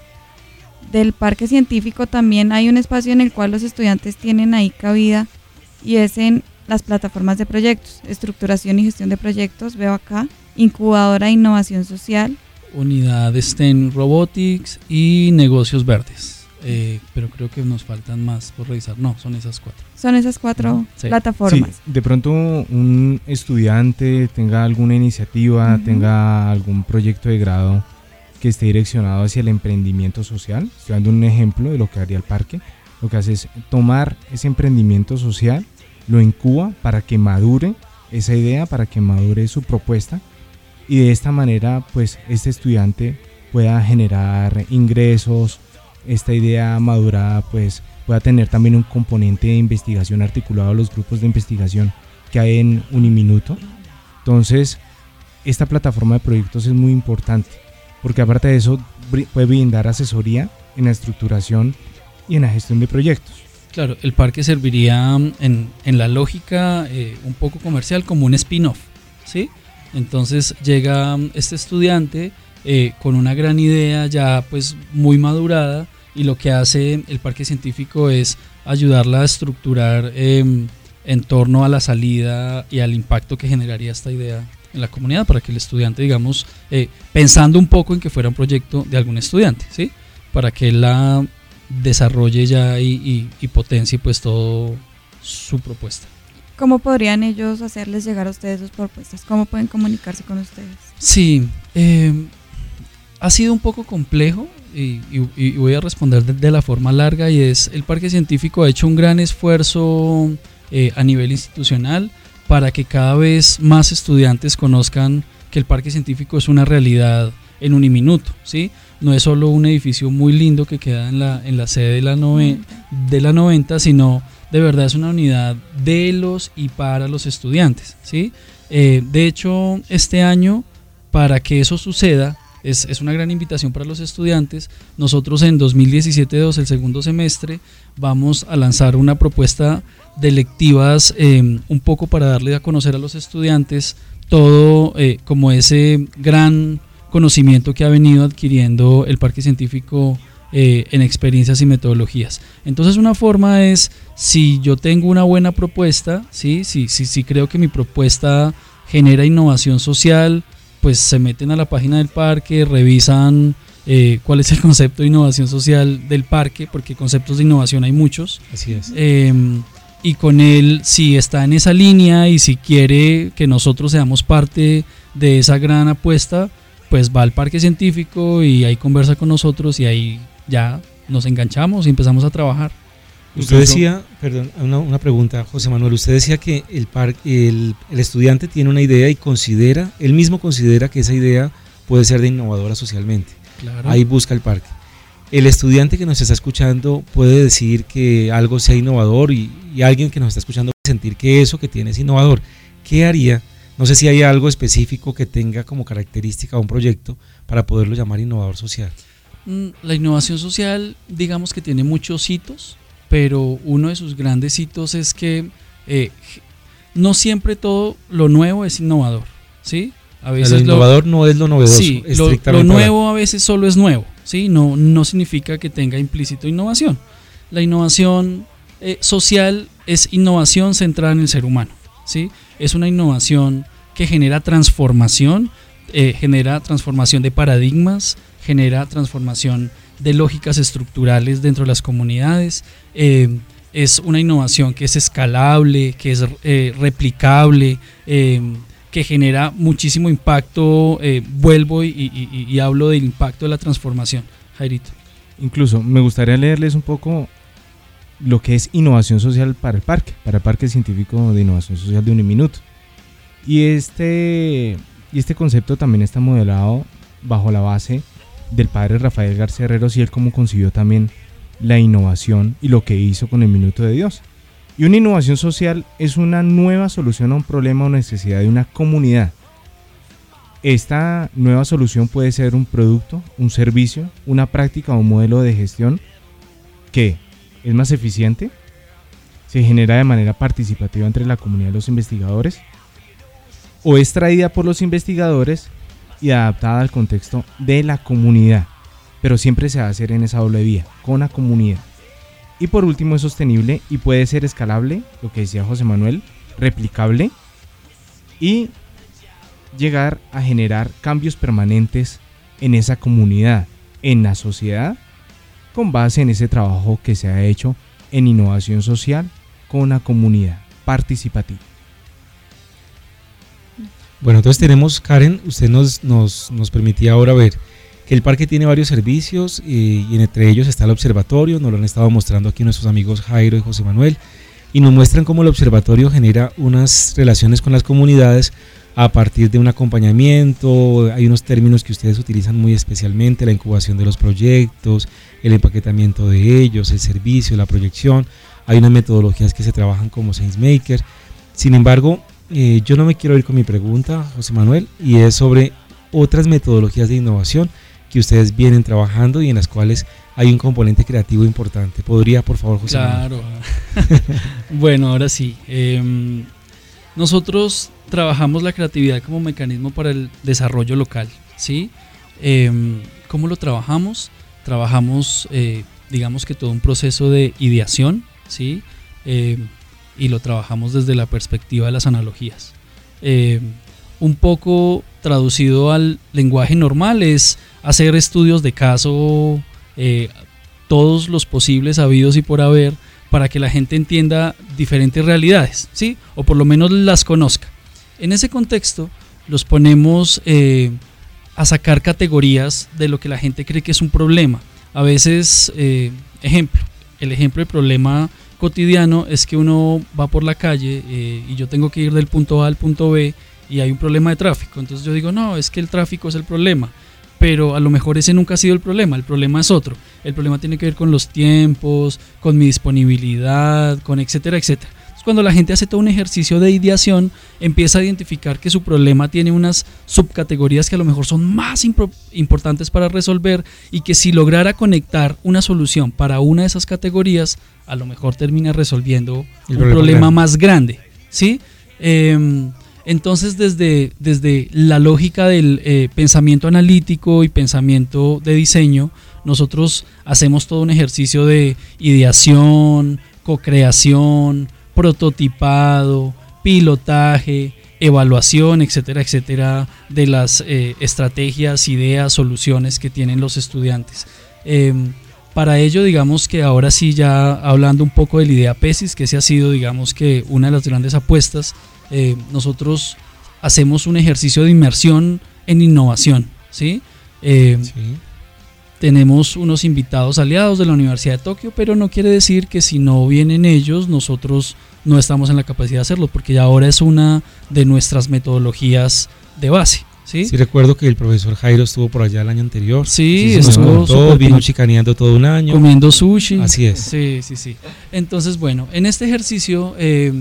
parque científico, también hay un espacio en el cual los estudiantes tienen ahí cabida, y es en las plataformas de proyectos, estructuración y gestión de proyectos, veo acá, incubadora de innovación social, unidad STEM Robotics y negocios verdes. Pero creo que nos faltan más por revisar. No, son esas cuatro. Son esas cuatro plataformas. Sí, de pronto un estudiante tenga alguna iniciativa, tenga algún proyecto de grado que esté direccionado hacia el emprendimiento social. Estoy dando un ejemplo de lo que haría el parque. Lo que hace es tomar ese emprendimiento social, lo incuba para que madure esa idea, para que madure su propuesta, y de esta manera pues este estudiante pueda generar ingresos, esta idea madurada pues pueda tener también un componente de investigación articulado a los grupos de investigación que hay en Uniminuto. Entonces esta plataforma de proyectos es muy importante porque aparte de eso puede brindar asesoría en la estructuración y en la gestión de proyectos. Claro, el parque serviría en la lógica un poco comercial como un spin-off, ¿sí? Entonces llega este estudiante con una gran idea ya pues muy madurada, y lo que hace el parque científico es ayudarla a estructurar en torno a la salida y al impacto que generaría esta idea en la comunidad, para que el estudiante, digamos, pensando un poco en que fuera un proyecto de algún estudiante, ¿sí? Para que él la desarrolle ya y potencie pues todo su propuesta. ¿Cómo podrían ellos hacerles llegar a ustedes sus propuestas? ¿Cómo pueden comunicarse con ustedes? Sí, ha sido un poco complejo y voy a responder de la forma larga, y es: el parque científico ha hecho un gran esfuerzo a nivel institucional para que cada vez más estudiantes conozcan que el parque científico es una realidad en Uniminuto, ¿sí? No es solo un edificio muy lindo que queda en la sede de la 90, sino de verdad es una unidad de los y para los estudiantes, ¿sí? De hecho, este año, para que eso suceda, es una gran invitación para los estudiantes. Nosotros en 2017-2, el segundo semestre, vamos a lanzar una propuesta de electivas un poco para darle a conocer a los estudiantes todo como ese gran conocimiento que ha venido adquiriendo el parque científico en experiencias y metodologías. Entonces una forma es, si yo tengo una buena propuesta, si creo que mi propuesta genera innovación social, pues se meten a la página del parque, revisan cuál es el concepto de innovación social del parque, porque conceptos de innovación hay muchos. Así es. Y con él, si está en esa línea y si quiere que nosotros seamos parte de esa gran apuesta, pues va al parque científico y ahí conversa con nosotros y ahí ya nos enganchamos y empezamos a trabajar. Usted decía, perdón, una pregunta, José Manuel, usted decía que el estudiante tiene una idea y él mismo considera que esa idea puede ser de innovadora socialmente. Claro. Ahí busca el parque. El estudiante que nos está escuchando puede decir que algo sea innovador y alguien que nos está escuchando puede sentir que eso que tiene es innovador. ¿Qué haría? No sé si hay algo específico que tenga como característica un proyecto para poderlo llamar innovador social. La innovación social, digamos que tiene muchos hitos, pero uno de sus grandes hitos es que no siempre todo lo nuevo es innovador, ¿sí? A veces lo innovador no es lo novedoso. Sí, lo nuevo a veces solo es nuevo, ¿sí? No significa que tenga implícito innovación. La innovación social es innovación centrada en el ser humano, ¿sí? Es una innovación que genera transformación de paradigmas, genera transformación de lógicas estructurales dentro de las comunidades, es una innovación que es escalable, que es replicable, que genera muchísimo impacto. Vuelvo y hablo del impacto de la transformación. Jairito. Incluso me gustaría leerles un poco lo que es innovación social para el Parque Científico de Innovación Social de Uniminuto. Y este concepto también está modelado bajo la base del padre Rafael García Herreros y él cómo concibió también la innovación y lo que hizo con el Minuto de Dios. Y una innovación social es una nueva solución a un problema o necesidad de una comunidad. Esta nueva solución puede ser un producto, un servicio, una práctica o un modelo de gestión que es más eficiente, se genera de manera participativa entre la comunidad de los investigadores o es traída por los investigadores y adaptada al contexto de la comunidad, pero siempre se va a hacer en esa doble vía, con la comunidad. Y por último es sostenible y puede ser escalable, lo que decía José Manuel, replicable y llegar a generar cambios permanentes en esa comunidad, en la sociedad, con base en ese trabajo que se ha hecho en innovación social con la comunidad participativa. Bueno, entonces tenemos, Karen, usted nos permitía ahora ver que el parque tiene varios servicios y entre ellos está el observatorio, nos lo han estado mostrando aquí nuestros amigos Jairo y José Manuel, y nos muestran cómo el observatorio genera unas relaciones con las comunidades a partir de un acompañamiento. Hay unos términos que ustedes utilizan muy especialmente: la incubación de los proyectos, el empaquetamiento de ellos, el servicio, la proyección. Hay unas metodologías que se trabajan como SenseMaker. Sin embargo, yo no me quiero ir con mi pregunta, José Manuel, y es sobre otras metodologías de innovación que ustedes vienen trabajando y en las cuales hay un componente creativo importante. ¿Podría, por favor, José Manuel? Claro. Bueno, ahora sí. Nosotros trabajamos la creatividad como mecanismo para el desarrollo local, ¿sí? ¿Cómo lo trabajamos? Trabajamos, digamos que todo un proceso de ideación, ¿sí? Y lo trabajamos desde la perspectiva de las analogías. Un poco traducido al lenguaje normal es hacer estudios de caso, todos los posibles habidos y por haber, para que la gente entienda diferentes realidades, ¿sí? O por lo menos las conozca. En ese contexto los ponemos a sacar categorías de lo que la gente cree que es un problema. A veces, el ejemplo del problema cotidiano es que uno va por la calle y yo tengo que ir del punto A al punto B y hay un problema de tráfico. Entonces yo digo, no, es que el tráfico es el problema, pero a lo mejor ese nunca ha sido el problema es otro. El problema tiene que ver con los tiempos, con mi disponibilidad, con etcétera, etcétera. Entonces, cuando la gente hace todo un ejercicio de ideación, empieza a identificar que su problema tiene unas subcategorías que a lo mejor son más importantes para resolver y que si lograra conectar una solución para una de esas categorías, a lo mejor termina resolviendo un problema más grande, ¿sí? Entonces, desde la lógica del pensamiento analítico y pensamiento de diseño, nosotros hacemos todo un ejercicio de ideación, co-creación, prototipado, pilotaje, evaluación, etcétera, etcétera, de las estrategias, ideas, soluciones que tienen los estudiantes. Para ello, digamos que ahora sí, ya hablando un poco del IDEA-PESIS, que ese ha sido, digamos que una de las grandes apuestas, nosotros hacemos un ejercicio de inmersión en innovación, ¿sí? Tenemos unos invitados aliados de la Universidad de Tokio, pero no quiere decir que si no vienen ellos, nosotros no estamos en la capacidad de hacerlo, porque ya ahora es una de nuestras metodologías de base. Sí, recuerdo que el profesor Jairo estuvo por allá el año anterior. Sí, vino chicaneando todo un año. Comiendo sushi. Así es. Sí. Entonces, bueno, en este ejercicio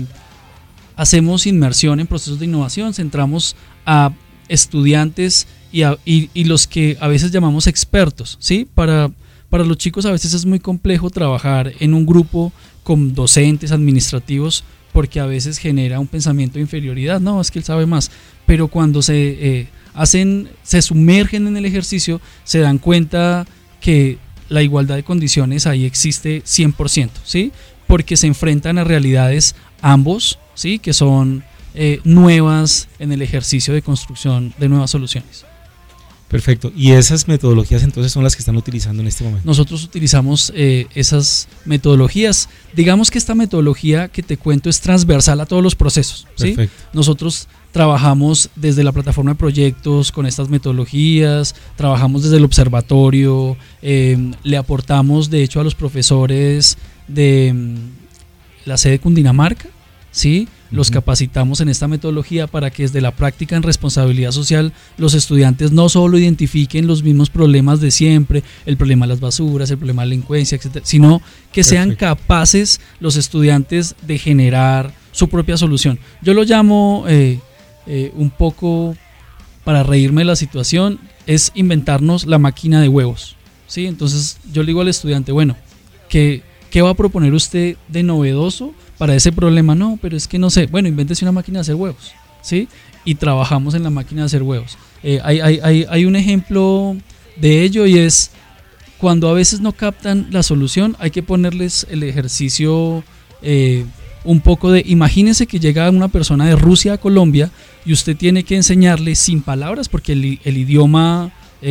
hacemos inmersión en procesos de innovación, centramos a estudiantes y los que a veces llamamos expertos, ¿sí? Para los chicos a veces es muy complejo trabajar en un grupo con docentes, administrativos, porque a veces genera un pensamiento de inferioridad. No, es que él sabe más. Pero cuando se sumergen en el ejercicio, se dan cuenta que la igualdad de condiciones ahí existe 100%, ¿sí? Porque se enfrentan a realidades ambos, ¿sí? Que son nuevas en el ejercicio de construcción de nuevas soluciones. Perfecto. ¿Y esas metodologías entonces son las que están utilizando en este momento? Nosotros utilizamos esas metodologías. Digamos que esta metodología que te cuento es transversal a todos los procesos, ¿sí? Nosotros trabajamos desde la plataforma de proyectos con estas metodologías, trabajamos desde el observatorio, le aportamos de hecho a los profesores de la sede de Cundinamarca, ¿sí? Los capacitamos en esta metodología para que desde la práctica en responsabilidad social los estudiantes no solo identifiquen los mismos problemas de siempre, el problema de las basuras, el problema de la delincuencia, etcétera, sino que sean capaces los estudiantes de generar su propia solución. Yo lo llamo un poco, para reírme de la situación, es inventarnos la máquina de huevos, ¿sí? Entonces yo le digo al estudiante, bueno, ¿qué va a proponer usted de novedoso para ese problema? No, pero es que no sé. Bueno, invéntese una máquina de hacer huevos, ¿sí? Y trabajamos en la máquina de hacer huevos. Hay un ejemplo de ello, y es cuando a veces no captan la solución, hay que ponerles el ejercicio un poco de, imagínense que llega una persona de Rusia a Colombia y usted tiene que enseñarle sin palabras, porque el idioma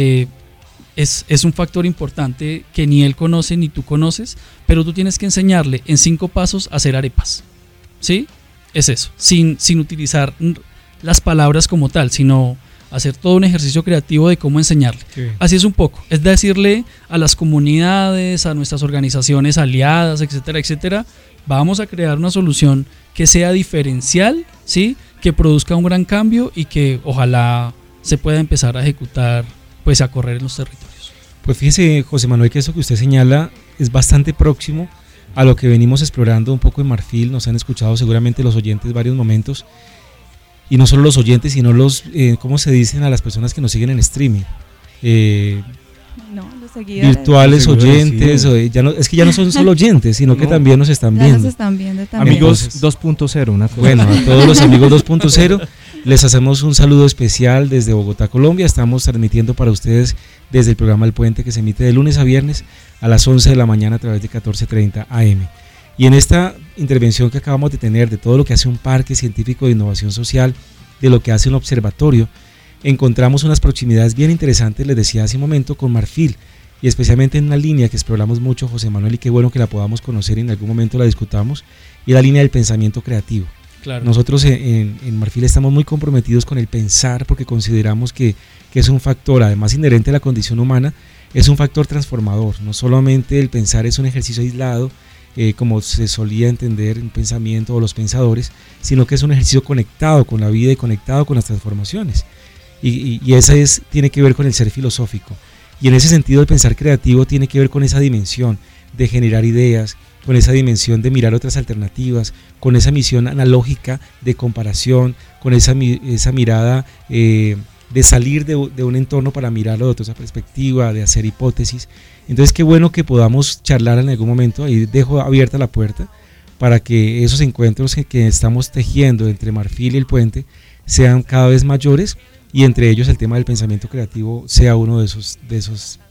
es un factor importante que ni él conoce ni tú conoces, pero tú tienes que enseñarle en 5 pasos a hacer arepas, ¿sí? Es eso, sin utilizar las palabras como tal, sino hacer todo un ejercicio creativo de cómo enseñarle. Así es un poco, es decirle a las comunidades, a nuestras organizaciones aliadas, etcétera, etcétera, vamos a crear una solución que sea diferencial, ¿sí? Que produzca un gran cambio y que ojalá se pueda empezar a ejecutar, pues a correr en los territorios. Pues fíjese, José Manuel, que eso que usted señala es bastante próximo a lo que venimos explorando un poco en Marfil. Nos han escuchado seguramente los oyentes varios momentos, y no solo los oyentes, sino los, ¿cómo se dicen a las personas que nos siguen en streaming? Los seguidores. Virtuales oyentes, sí. Es que ya no son solo oyentes, sino que también nos están viendo. Nos están viendo también. Amigos 2.0, una cosa. Bueno, a todos los amigos 2.0 les hacemos un saludo especial desde Bogotá, Colombia. Estamos transmitiendo para ustedes desde el programa El Puente, que se emite de lunes a viernes a las 11 de la mañana a través de 14:30 AM. Y en esta intervención que acabamos de tener de todo lo que hace un parque científico de innovación social, de lo que hace un observatorio, encontramos unas proximidades bien interesantes, les decía hace un momento, con Marfil, y especialmente en una línea que exploramos mucho, José Manuel, y qué bueno que la podamos conocer y en algún momento la discutamos, y la línea del pensamiento creativo. Claro. Nosotros en Marfil estamos muy comprometidos con el pensar, porque consideramos que es un factor, además inherente a la condición humana, es un factor transformador. No solamente el pensar es un ejercicio aislado, como se solía entender en pensamiento o los pensadores, sino que es un ejercicio conectado con la vida y conectado con las transformaciones. Y esa tiene que ver con el ser filosófico. Y en ese sentido el pensar creativo tiene que ver con esa dimensión de generar ideas, con esa dimensión de mirar otras alternativas, con esa misión analógica de comparación, con esa mirada de salir de un entorno para mirarlo de otra perspectiva, de hacer hipótesis. Entonces qué bueno que podamos charlar en algún momento, ahí dejo abierta la puerta para que esos encuentros que estamos tejiendo entre Marfil y el Puente sean cada vez mayores, y entre ellos el tema del pensamiento creativo sea uno de esos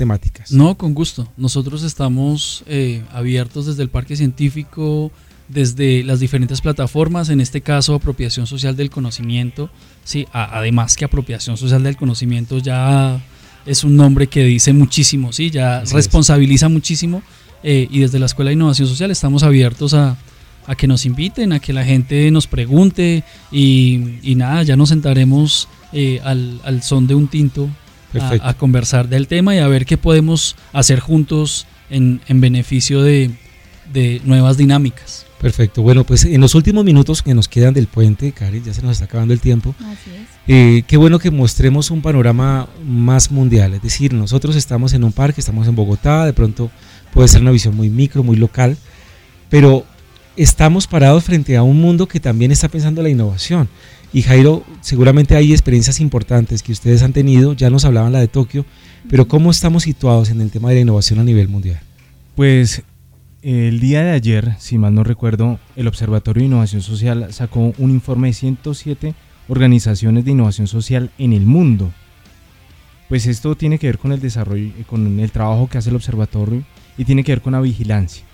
temáticas. No, con gusto. Nosotros estamos abiertos desde el Parque Científico, desde las diferentes plataformas, en este caso apropiación social del conocimiento, sí, además que apropiación social del conocimiento ya es un nombre que dice muchísimo, sí, ya Así responsabiliza muchísimo, y desde la Escuela de Innovación Social estamos abiertos a que nos inviten, a que la gente nos pregunte y nada, ya nos sentaremos al son de un tinto a conversar del tema y a ver qué podemos hacer juntos en beneficio de nuevas dinámicas. Perfecto, bueno, pues en los últimos minutos que nos quedan del puente, Karen, ya se nos está acabando el tiempo. Así es. Qué bueno que mostremos un panorama más mundial, es decir, nosotros estamos en un parque, estamos en Bogotá, de pronto puede ser una visión muy micro, muy local, pero estamos parados frente a un mundo que también está pensando la innovación. Y Jairo, seguramente hay experiencias importantes que ustedes han tenido, ya nos hablaban la de Tokio, pero ¿cómo estamos situados en el tema de la innovación a nivel mundial? Pues el día de ayer, si mal no recuerdo, el Observatorio de Innovación Social sacó un informe de 107 organizaciones de innovación social en el mundo. Pues esto tiene que ver con el desarrollo, con el trabajo que hace el observatorio y tiene que ver con la vigilancia.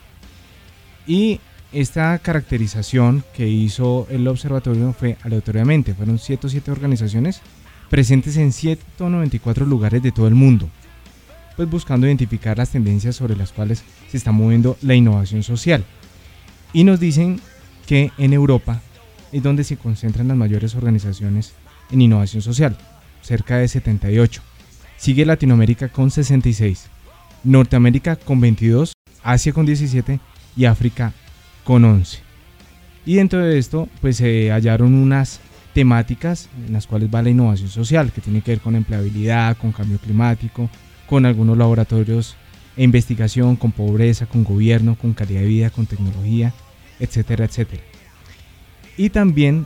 Y esta caracterización que hizo el observatorio fue aleatoriamente, fueron 107 organizaciones presentes en 194 lugares de todo el mundo, pues buscando identificar las tendencias sobre las cuales se está moviendo la innovación social. Y nos dicen que en Europa es donde se concentran las mayores organizaciones en innovación social, cerca de 78. Sigue Latinoamérica con 66, Norteamérica con 22, Asia con 17 y África con 11. Y dentro de esto pues se hallaron unas temáticas en las cuales va la innovación social, que tiene que ver con empleabilidad, con cambio climático, con algunos laboratorios e investigación, con pobreza, con gobierno, con calidad de vida, con tecnología, etcétera, etcétera. Y también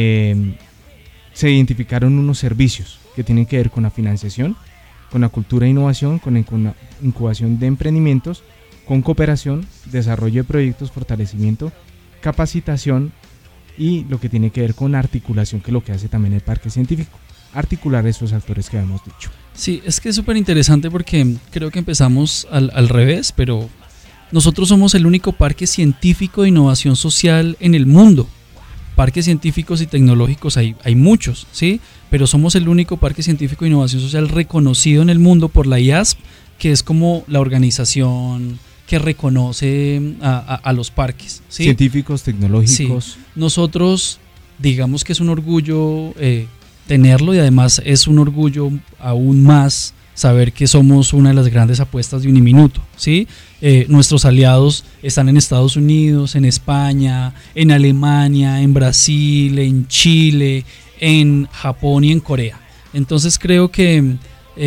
se identificaron unos servicios que tienen que ver con la financiación, con la cultura de innovación, con la incubación de emprendimientos, con cooperación, desarrollo de proyectos, fortalecimiento, capacitación y lo que tiene que ver con articulación, que es lo que hace también el Parque Científico, articular esos actores que habíamos dicho. Sí, es que es súper interesante porque creo que empezamos al revés, pero nosotros somos el único parque científico de innovación social en el mundo. Parques científicos y tecnológicos hay muchos, ¿sí? Pero somos el único parque científico de innovación social reconocido en el mundo por la IASP, que es como la organización que reconoce a los parques, ¿sí? Científicos, tecnológicos. Sí. Nosotros, digamos que es un orgullo tenerlo y además es un orgullo aún más saber que somos una de las grandes apuestas de Uniminuto, ¿sí? Nuestros aliados están en Estados Unidos, en España, en Alemania, en Brasil, en Chile, en Japón y en Corea. Entonces creo que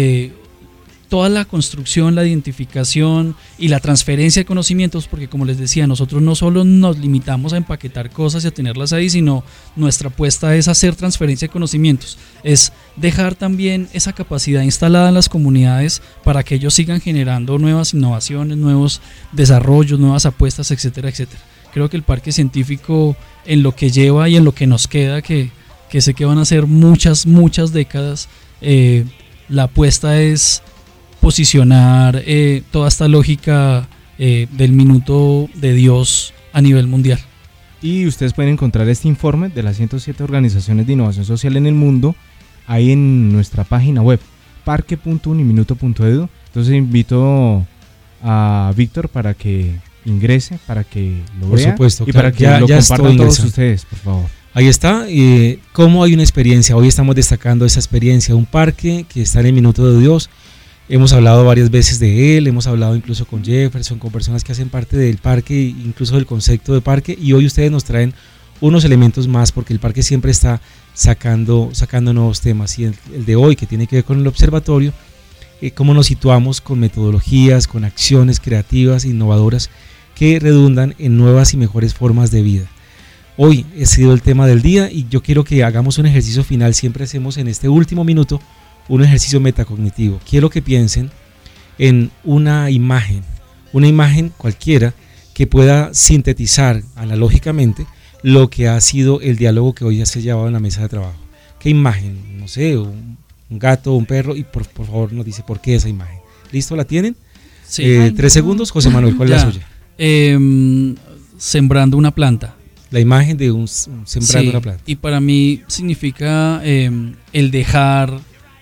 toda la construcción, la identificación y la transferencia de conocimientos, porque como les decía, nosotros no solo nos limitamos a empaquetar cosas y a tenerlas ahí, sino nuestra apuesta es hacer transferencia de conocimientos, es dejar también esa capacidad instalada en las comunidades para que ellos sigan generando nuevas innovaciones, nuevos desarrollos, nuevas apuestas, etcétera, etcétera. Creo que el Parque Científico, en lo que lleva y en lo que nos queda, que sé que van a ser muchas décadas, la apuesta es posicionar toda esta lógica del minuto de Dios a nivel mundial. Y ustedes pueden encontrar este informe de las 107 organizaciones de innovación social en el mundo ahí en nuestra página web, parque.uniminuto.edu. Entonces invito a Víctor para que ingrese, para que lo vea, supuesto, y claro, para que lo compartan todos ustedes, por favor. Ahí está, cómo hay una experiencia. Hoy estamos destacando esa experiencia, un parque que está en el minuto de Dios. Hemos hablado varias veces de él, hemos hablado incluso con Jefferson, con personas que hacen parte del parque, incluso del concepto de parque, y hoy ustedes nos traen unos elementos más, porque el parque siempre está sacando nuevos temas, y el de hoy, que tiene que ver con el observatorio, cómo nos situamos con metodologías, con acciones creativas, innovadoras, que redundan en nuevas y mejores formas de vida. Hoy ha sido el tema del día, y yo quiero que hagamos un ejercicio final. Siempre hacemos en este último minuto un ejercicio metacognitivo. Quiero que piensen en una imagen cualquiera que pueda sintetizar analógicamente lo que ha sido el diálogo que hoy se ha llevado en la mesa de trabajo. ¿Qué imagen? No sé, un gato, un perro, y por favor nos dice por qué esa imagen. ¿Listo? ¿La tienen? Sí. 3 segundos. José Manuel, ¿cuál es la suya? Sembrando una planta. La imagen de un sembrando una planta. Y para mí significa el dejar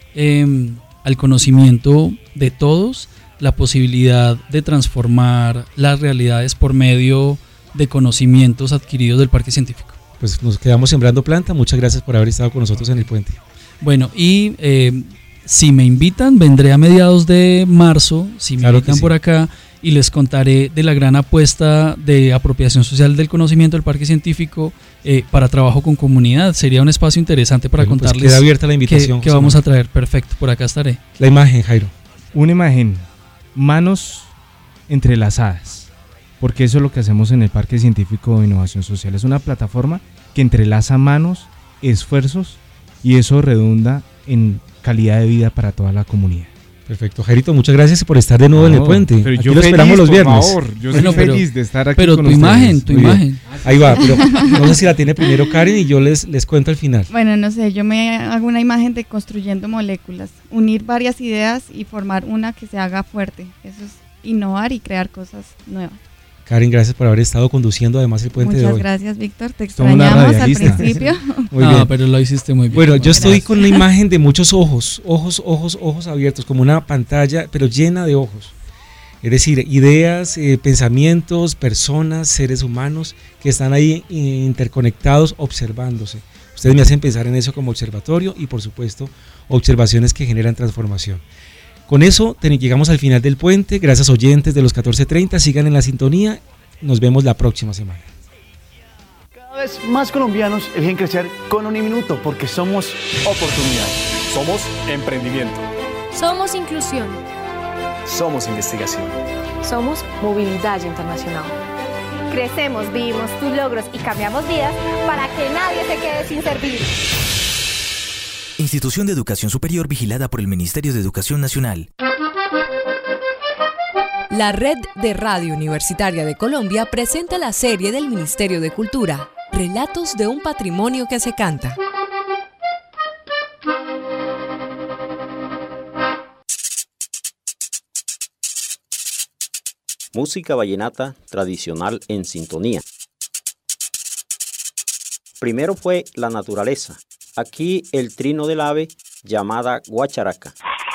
al conocimiento de todos la posibilidad de transformar las realidades por medio de conocimientos adquiridos del Parque Científico. Pues nos quedamos sembrando planta. Muchas gracias por haber estado con nosotros en el puente. Bueno, y si me invitan, vendré a mediados de marzo, si me invitan por acá, y les contaré de la gran apuesta de apropiación social del conocimiento del Parque Científico para trabajo con comunidad. Sería un espacio interesante para contarles. Pues queda abierta la invitación. Que vamos a traer. Perfecto, por acá estaré. La imagen, Jairo. Una imagen, manos entrelazadas, porque eso es lo que hacemos en el Parque Científico de Innovación Social. Es una plataforma que entrelaza manos, esfuerzos, y eso redunda en calidad de vida para toda la comunidad. Perfecto, Jairito, muchas gracias por estar de nuevo en el puente. Pero aquí lo esperamos los viernes. Por favor, yo soy feliz de estar aquí pero con tu ustedes. imagen, tu imagen. Ahí va, pero no sé si la tiene primero Karen y yo les cuento al final. Bueno, no sé, yo me hago una imagen de construyendo moléculas, unir varias ideas y formar una que se haga fuerte. Eso es innovar y crear cosas nuevas. Karen, gracias por haber estado conduciendo además el puente de hoy. Muchas gracias, Víctor. Te extrañamos al principio. Muy bien. Pero lo hiciste muy bien. Bueno, yo estoy con una imagen de muchos ojos abiertos, como una pantalla, pero llena de ojos. Es decir, ideas, pensamientos, personas, seres humanos que están ahí interconectados, observándose. Ustedes me hacen pensar en eso como observatorio y, por supuesto, observaciones que generan transformación. Con eso llegamos al final del puente. Gracias, oyentes de los 14:30. Sigan en la sintonía. Nos vemos la próxima semana. Cada vez más colombianos eligen crecer con Uniminuto porque somos oportunidad. Somos emprendimiento. Somos inclusión. Somos investigación. Somos movilidad internacional. Crecemos, vivimos tus logros y cambiamos vidas para que nadie se quede sin servir. Institución de Educación Superior vigilada por el Ministerio de Educación Nacional. La Red de Radio Universitaria de Colombia presenta la serie del Ministerio de Cultura, Relatos de un patrimonio que se canta. Música vallenata tradicional en sintonía. Primero fue la naturaleza. Aquí el trino del ave llamada guacharaca.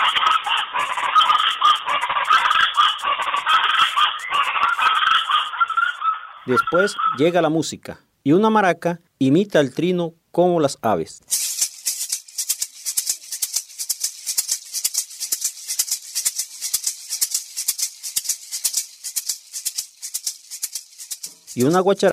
Después llega la música y una maraca imita el trino como las aves. Y una guacharaca